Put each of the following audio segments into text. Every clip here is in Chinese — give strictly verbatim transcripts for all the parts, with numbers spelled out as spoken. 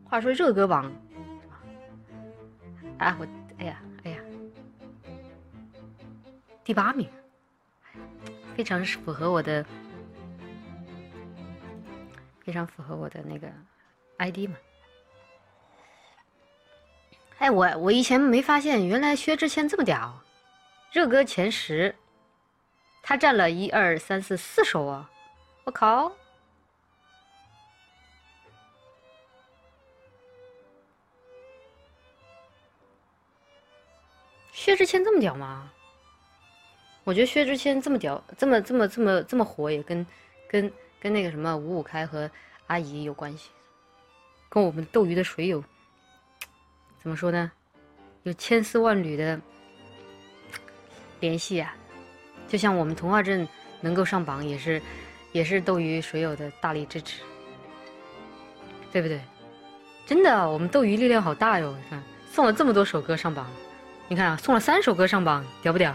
话说热歌榜，啊，我哎呀哎呀，第八名，非常符合我的，非常符合我的那个 I D 嘛。哎，我我以前没发现，原来薛之谦这么屌，热歌前十，他占了一二三四四首啊！我靠！薛之谦这么屌吗？我觉得薛之谦这么屌，这么这么这么这么火，也跟跟跟那个什么五五开和阿姨有关系，跟我们斗鱼的水友怎么说呢？有千丝万缕的联系啊！就像我们童话镇能够上榜，也是也是斗鱼水友的大力支持，对不对？真的，我们斗鱼力量好大哟！你看，送了这么多首歌上榜。你看啊，送了三首歌上榜，屌不屌？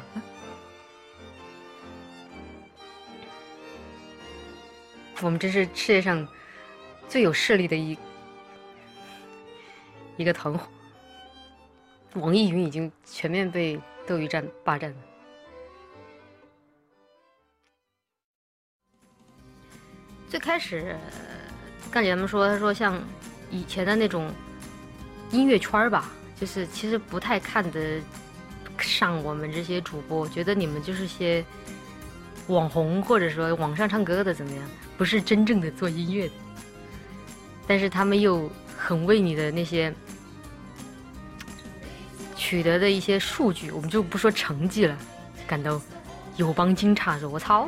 我们真是世界上最有势力的一一个团伙。网易云已经全面被斗鱼站霸占了。最开始，干姐他们说，他说像以前的那种音乐圈吧。就是其实不太看得上我们这些主播，觉得你们就是些网红或者说网上唱歌的怎么样，不是真正的做音乐的。但是他们又很为你的那些取得的一些数据，我们就不说成绩了，感到有帮惊诧，说我操！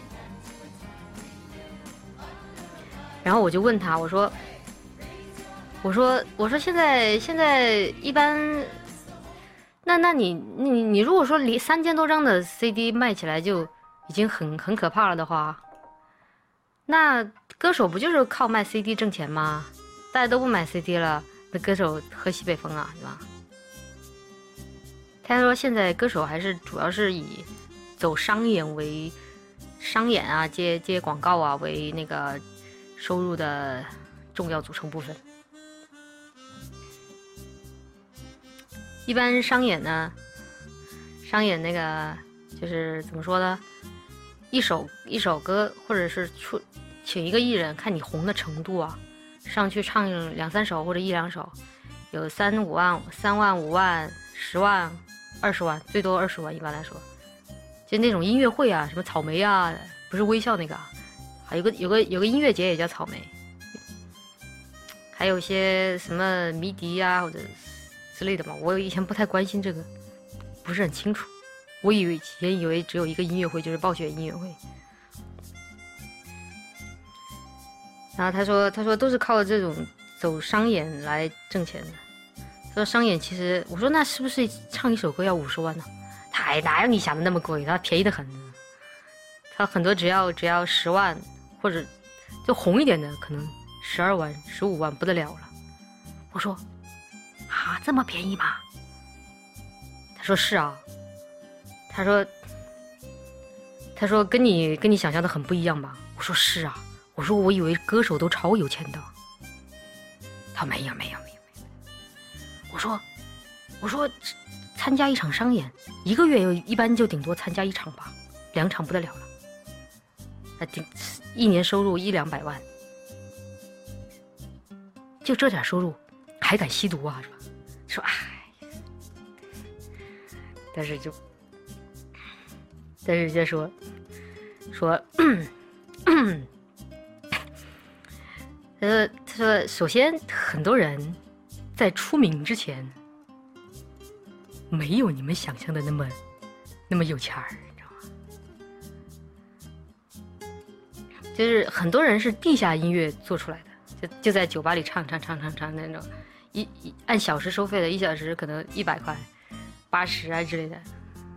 然后我就问他，我说。我说，我说现在现在一般，那那你你你如果说离三千多张的 C D 卖起来就已经很很可怕了的话，那歌手不就是靠卖 C D 挣钱吗？大家都不买 C D 了，那歌手喝西北风啊，对吧？他说现在歌手还是主要是以走商演为商演啊，接接广告啊为那个收入的重要组成部分。一般商演呢，商演那个就是怎么说呢？一首一首歌，或者是出请一个艺人，看你红的程度啊，上去唱两三首或者一两首，有三五万、三万、五万、十万、二十万，最多二十万。一般来说，就那种音乐会啊，什么草莓啊，不是微笑那个，还有个有个有个音乐节也叫草莓，还有一些什么迷笛啊或者。之类的嘛，我以前不太关心这个，不是很清楚。我以为以前以为只有一个音乐会，就是暴雪音乐会。然后他说，他说都是靠这种走商演来挣钱的。说商演其实，我说那是不是唱一首歌要五十万呢？他哪有你想的那么贵？他便宜的很。他很多只要只要十万，或者就红一点的，可能十二万、十五万不得了了。我说。啊，这么便宜吗？他说是啊，他说，他说跟你跟你想象的很不一样吧？我说是啊，我说我以为歌手都超有钱的。他说没有没有没有没有。我说我说参加一场商演，一个月一般就顶多参加一场吧，两场不得了了。他顶一年收入一两百万，就这点收入还敢吸毒啊？是吧？说哎，但是就，但是人家说说，呃，他说首先很多人在出名之前没有你们想象的那么那么有钱儿，你知道吗？就是很多人是地下音乐做出来的，就就在酒吧里唱唱唱唱唱那种。一一按小时收费的，一小时可能一百块、八十啊之类的，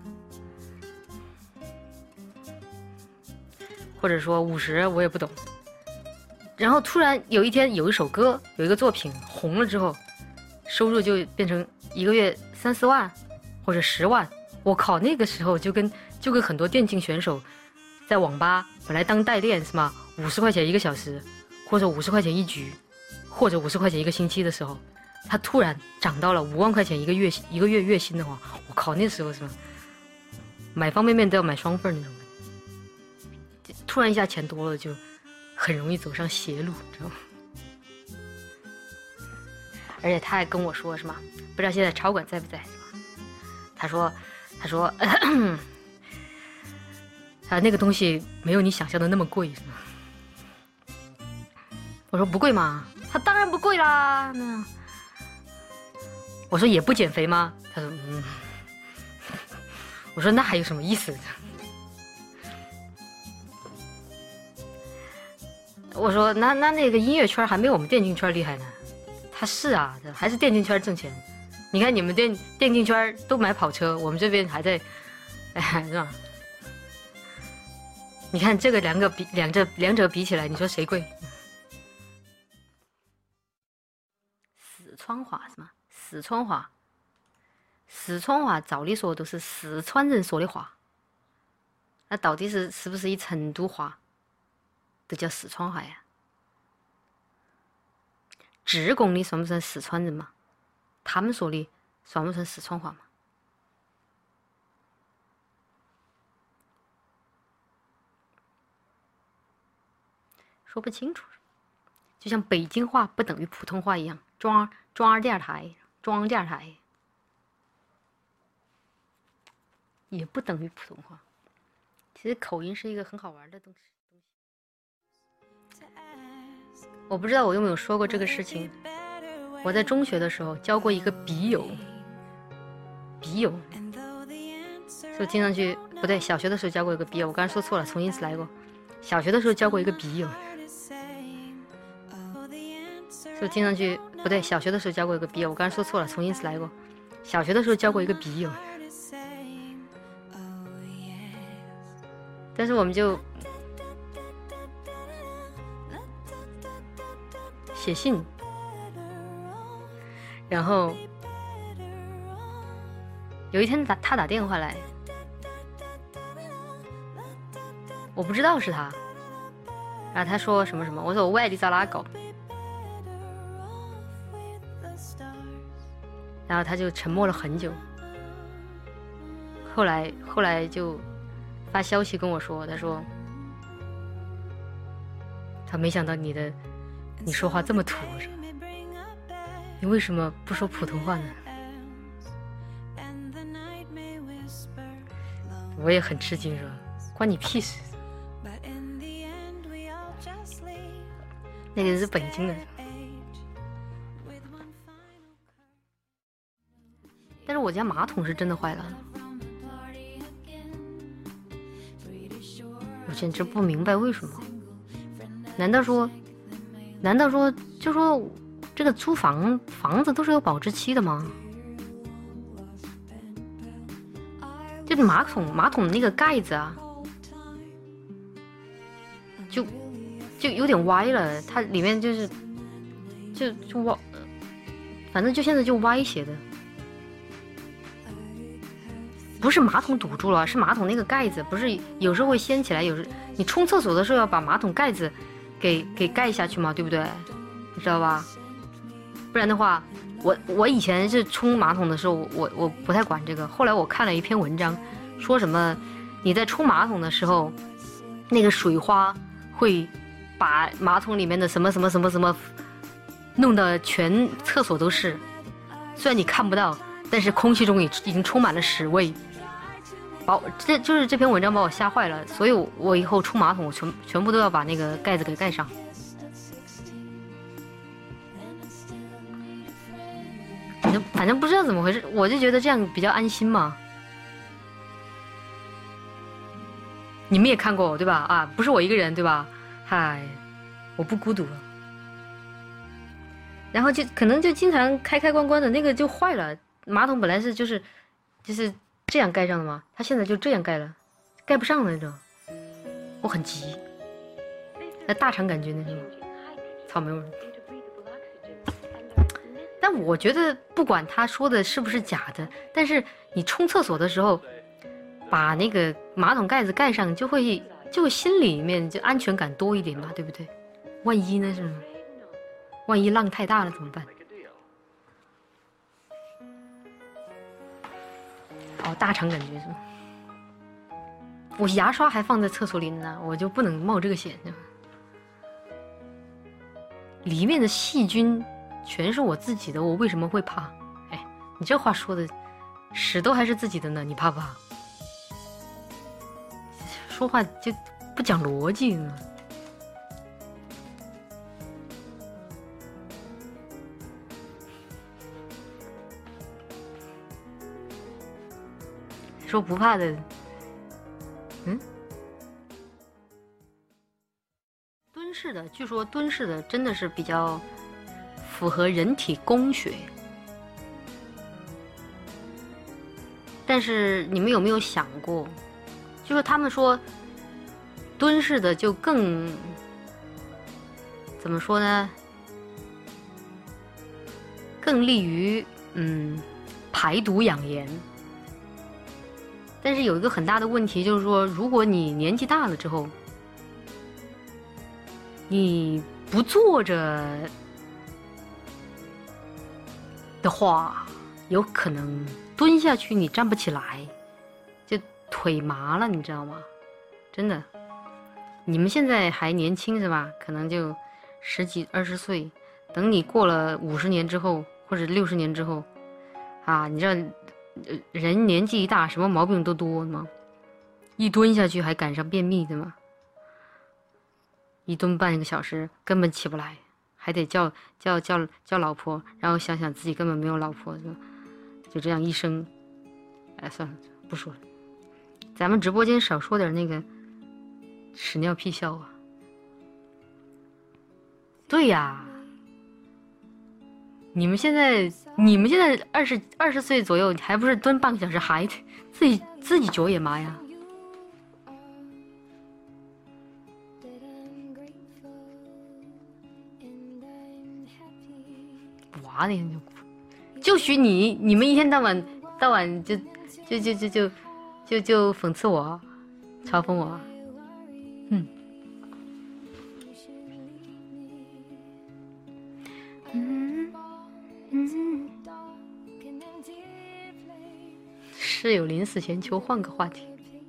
或者说五十，我也不懂。然后突然有一天有一首歌、有一个作品红了之后，收入就变成一个月三四万或者十万。我靠，那个时候就跟就跟很多电竞选手在网吧本来当代练是吗？五十块钱一个小时，或者五十块钱一局。 或者五十块钱一个星期的时候，它突然涨到了五万块钱一个月一个月月薪的话，我靠，那时候什么买方便面都要买双份那种，突然一下钱多了，就很容易走上邪路，知道吗？而且他还跟我说什么，不知道现在超管在不在？他说，他说，啊，那个东西没有你想象的那么贵，是吗？我说不贵吗？他当然不贵啦。那我说也不减肥吗？他说嗯。我说那还有什么意思？我说那那那个音乐圈还没有我们电竞圈厉害呢。他是啊，还是电竞圈挣钱。你看你们电电竞圈都买跑车，我们这边还在，哎，是吧？你看这个两个比两者两者比起来，你说谁贵？四川话是吗？四川话，四川话照理说都是四川人说的话，那到底是是不是以成都话都叫四川话呀？职工的算不算四川人嘛？他们说的算不算四川话嘛？说不清楚，就像北京话不等于普通话一样，中中央电台，中央电台也不等于普通话。其实口音是一个很好玩的东西。我不知道我有没有说过这个事情。我在中学的时候交过一个笔友，笔友，就经常去，不对，小学的时候交过一个笔友，我刚才说错了，重新一次来过。小学的时候交过一个笔友，就经常去，不对，小学的时候交过一个笔友，我刚才说错了，重新一次来过。小学的时候交过一个笔友，但是我们就写信，然后有一天打他打电话来，我不知道是他，然后他说什么什么，我说喂，你找哪个？然后他就沉默了很久，后来后来就发消息跟我说，他说他没想到你的你说话这么土，你为什么不说普通话呢？我也很吃惊，说关你屁事。那个是北京的，但是我家马桶是真的坏了，我简直不明白为什么。难道说，难道说就说这个租房房子都是有保质期的吗？这个马桶马桶那个盖子啊，就就有点歪了，它里面就是就就歪，反正就现在就歪斜的，不是马桶堵住了，是马桶那个盖子，不是有时候会掀起来，有时你冲厕所的时候要把马桶盖子给给盖下去嘛，对不对？你知道吧？不然的话，我我以前是冲马桶的时候，我我不太管这个。后来我看了一篇文章，说什么你在冲马桶的时候，那个水花会把马桶里面的什么什么什么什么弄得全厕所都是。虽然你看不到，但是空气中已已经充满了屎味。把我这就是这篇文章把我吓坏了，所以我我以后冲马桶我全全部都要把那个盖子给盖上。反正反正不知道怎么回事，我就觉得这样比较安心嘛。你们也看过对吧？啊，不是我一个人对吧？嗨，我不孤独了。然后就可能就经常开开关关的，那个就坏了。马桶本来是就是就是这样盖上的嘛，它现在就这样盖了，盖不上了那种。我很急，那大肠杆菌那是吗？草莓味。但我觉得不管他说的是不是假的，但是你冲厕所的时候把那个马桶盖子盖上，就会就会心里面就安全感多一点嘛，对不对？万一呢是吗？ 万一浪太大了怎么办？哦，大肠杆菌是吗？我牙刷还放在厕所里呢，我就不能冒这个险呢。里面的细菌全是我自己的，我为什么会怕？哎，你这话说的，屎都还是自己的呢，你怕不怕？说话就不讲逻辑呢。说不怕的，嗯，蹲式的，据说蹲式的真的是比较符合人体工学。但是你们有没有想过，就说他们说蹲式的就更怎么说呢？更利于嗯排毒养颜。但是有一个很大的问题，就是说，如果你年纪大了之后，你不坐着的话，有可能蹲下去你站不起来，就腿麻了，你知道吗？真的，你们现在还年轻是吧？可能就十几二十岁，等你过了五十年之后，或者六十年之后，啊，你知道。人年纪一大，什么毛病都多吗？一蹲下去还赶上便秘的吗？一蹲半个小时根本起不来，还得叫叫叫叫老婆，然后想想自己根本没有老婆，就就这样一生。哎，算了，不说了。咱们直播间少说点那个屎尿屁笑话。对呀。你们现在，你们现在二十二十岁左右，还不是蹲半个小时，还自己自己脚也麻呀？娃那天就就许你，你们一天到晚到晚就就就就就就就讽刺我，嘲讽我，嗯。室友临死前求换个话题。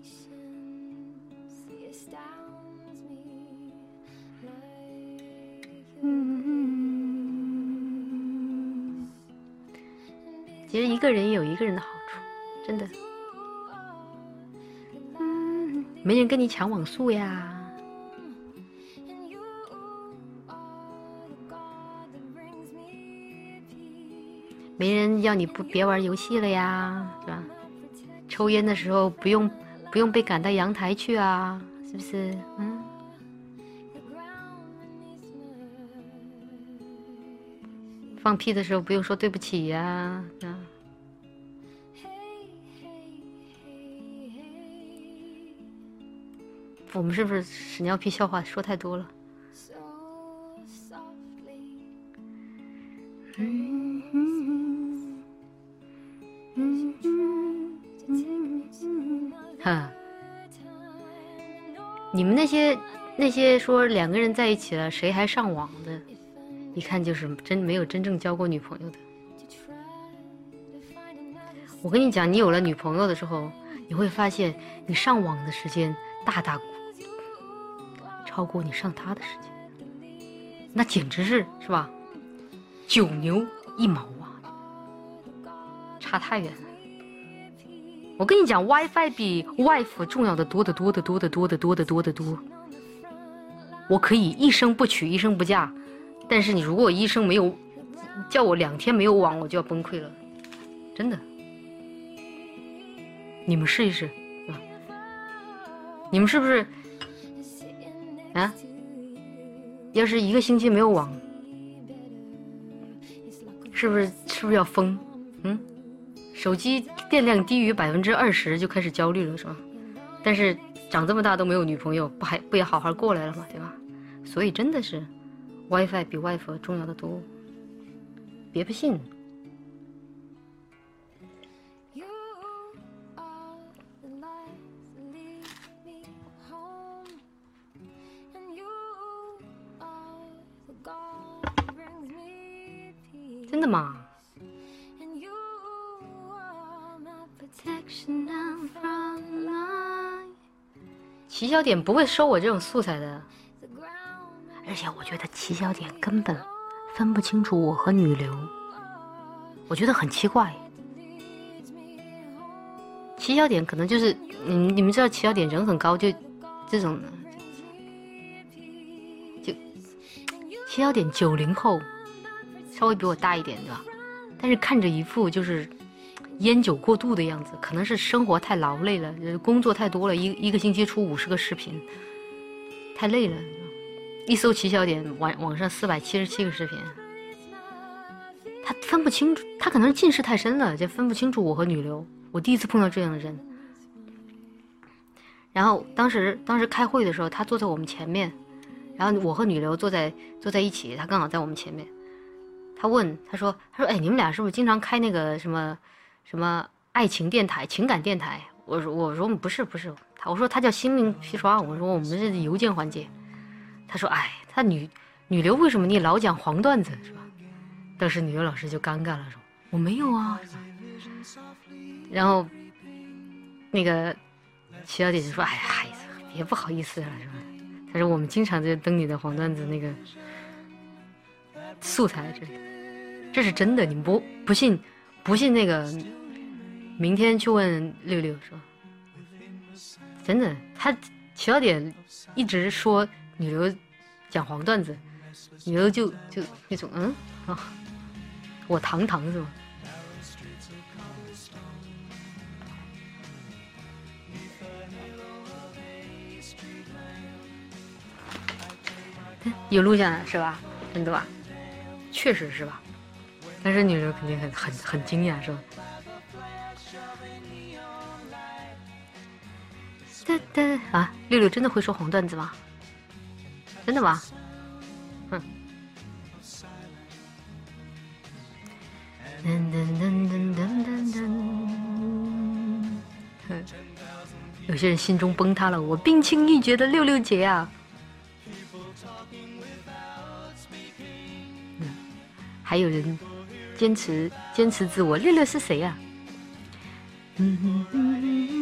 嗯，其实一个人有一个人的好处，真的。嗯，没人跟你抢网速呀。没人要你不别玩游戏了呀，是吧？抽烟的时候不用不用被赶到阳台去啊，是不是？嗯。放屁的时候不用说对不起呀，啊。我们是不是屎尿屁笑话说太多了？嗯嗯嗯嗯哈，你们那些那些说两个人在一起了，谁还上网的，一看就是真没有真正交过女朋友的。我跟你讲，你有了女朋友的时候，你会发现你上网的时间大大超过你上她的时间，那简直是是吧？九牛一毛啊，差太远了。我跟你讲 ，WiFi 比 wife 重要的多得多得多得多得多得多得多。我可以一生不娶，一生不嫁，但是你如果我一生没有，叫我两天没有网，我就要崩溃了，真的。你们试一试，啊、你们是不是啊？要是一个星期没有网，是不是是不是要疯？嗯，手机电量低于百分之二十就开始焦虑了，是吧？但是长这么大都没有女朋友，不还不也好好过来了嘛，对吧？所以真的是 ，WiFi 比 wife 重要的多，别不信。 真的吗？齐小点不会收我这种素材的，而且我觉得齐小点根本分不清楚我和女流，我觉得很奇怪。齐小点可能就是你们你们知道齐小点人很高，就这种就齐小点九零后，稍微比我大一点对吧？但是看着一副就是烟酒过度的样子，可能是生活太劳累了，工作太多了，一一个星期出五十个视频，太累了。一搜齐小点网网上四百七十七个视频，他分不清楚，他可能是近视太深了，就分不清楚我和女流。我第一次碰到这样的人。然后当时当时开会的时候，他坐在我们前面，然后我和女流坐在坐在一起，他刚好在我们前面。他问他说他说哎，你们俩是不是经常开那个什么什么爱情电台、情感电台？我说我说不是不是，他我说他叫心灵皮刷，我说我们是邮件环节。他说哎，他女女流为什么你老讲黄段子是吧？当时女流老师就尴尬了，说我没有啊，是吧？然后那个齐小姐就说哎孩子别不好意思了是吧？他说我们经常就登你的黄段子那个素材这里，这是真的，你们不不信不信那个明天去问六六说，真的，他齐小点一直说女流讲黄段子，女流就就那种嗯啊，我堂堂是吗？有录下来是吧？真的吧？确实是吧？但是女流肯定很很很惊讶是吧？哒哒啊！六六真的会说黄段子吗？真的吗？嗯。噔噔噔噔噔噔噔。有些人心中崩塌了，我冰清玉洁的六六姐啊！嗯，还有人坚持坚持自我，六六是谁啊？嗯哼哼哼。